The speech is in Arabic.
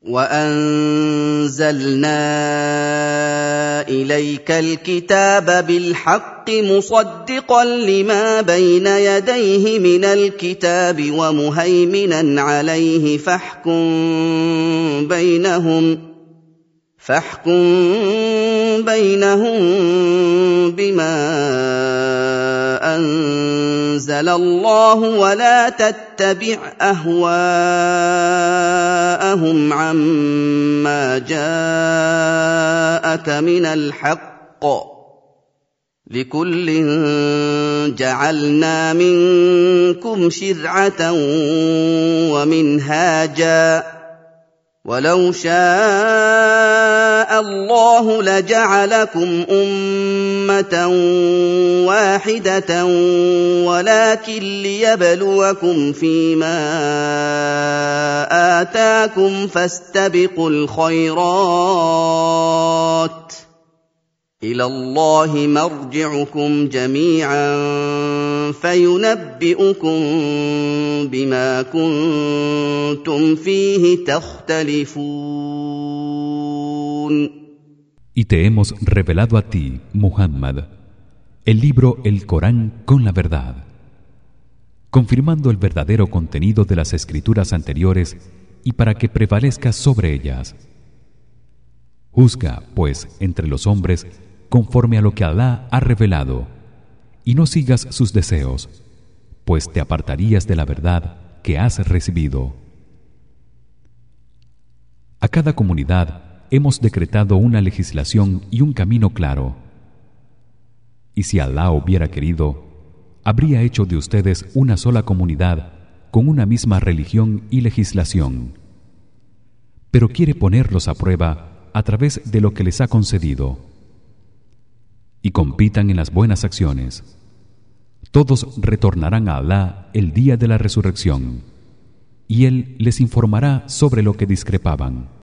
وَأَنزَلْنَا إِلَيْكَ الْكِتَابَ بِالْحَقِّ مُصَدِّقًا لِمَا بَيْنَ يَدَيْهِ مِنَ الْكِتَابِ وَمُهَيْمِنًا عَلَيْهِ فاحكم بينهم بما أنزل الله ولا تتبع أهواءهم عما جاءك من الحق لكل جعلنا منكم شرعة ومنهاجا وَلَوْ شَاءَ اللَّهُ لَجَعَلَكُمْ أُمَّةً وَاحِدَةً وَلَٰكِن لِّيَبْلُوَكُمْ فِيمَا آتَاكُمْ فَاسْتَبِقُوا الْخَيْرَاتِ ۚ إِلَى اللَّهِ مَرْجِعُكُمْ جَمِيعًا فَيُنَبِّئُكُم بِمَا كُنتُمْ فِيهِ تَخْتَلِفُونَ. Y te hemos revelado a ti, Muhammad, el libro, el Corán, con la verdad, confirmando el verdadero contenido de las escrituras anteriores y para que prevalezcas sobre ellas. Juzga, pues, entre los hombres conforme a lo que Alá ha revelado, y no sigas sus deseos, pues te apartarías de la verdad que has recibido. A cada comunidad hemos decretado una legislación y un camino claro. Y si Alá hubiera querido, habría hecho de ustedes una sola comunidad con una misma religión y legislación. Pero quiere ponerlos a prueba a través de lo que les ha concedido. Y compitan en las buenas acciones. Todos retornarán a Alá el día de la resurrección, y él les informará sobre lo que discrepaban.